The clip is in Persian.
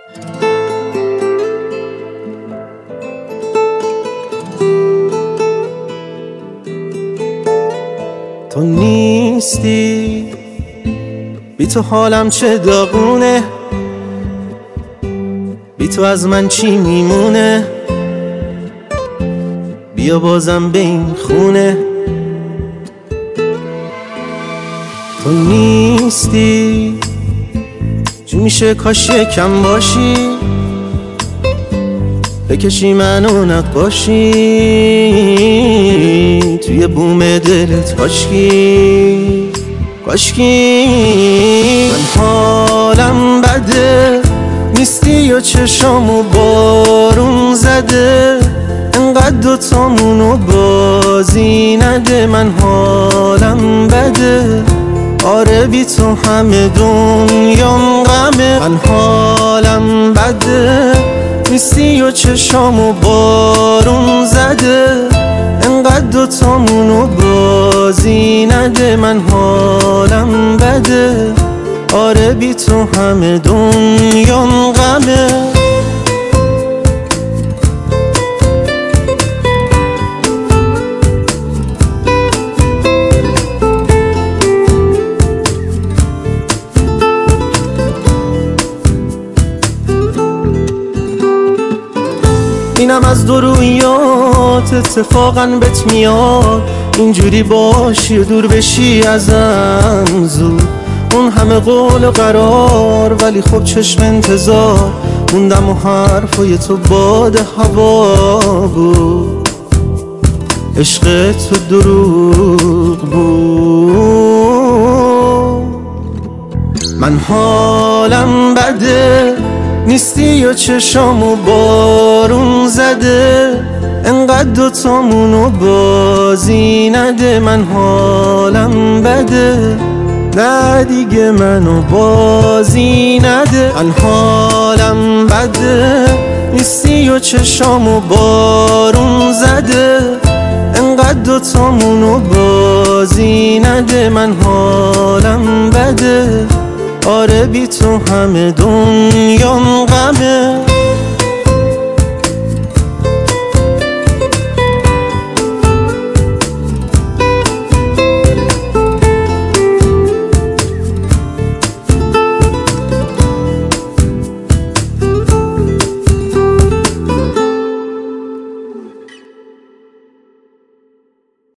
تو نیستی، بی تو حالم چه داغونه، بی تو از من چی میمونه، بیا بازم به این خونه. تو نیستی، چی میشه کاش یکم باشی، بکشی منو نقاشی توی بوم دلت کاشکی کاشکی. من حالم بده، نیستی و چشامو بارون زده، انقدر دوتامونو بازی نده. من حالم بده، آره بی تو همه دنیام غمه. من حالم بده، نیستی و چشامو بارون زده، انقدر دوتامونو بازی نده. من حالم بده، آره بی تو همه دنیام غمه. اینم از دو رویات اتفاقا بهت میاد، اینجوری باشی و دور بشی ازم زود. اون همه قول و قرار، ولی خب چشم انتظار موندم و حرفای تو باد هوا بود. عشق تو دروغ بود. من حالم بده، نیستی و چشامو بارون زده، انقدر دوتامونو بازی نده. من حالم بده، نه دیگه منو بازی نده. من حالم بده، نیستی و چشامو بارون زده، انقدر دوتامونو بازی نده. من حالم بده، آره بی تو همه دنیام غمه.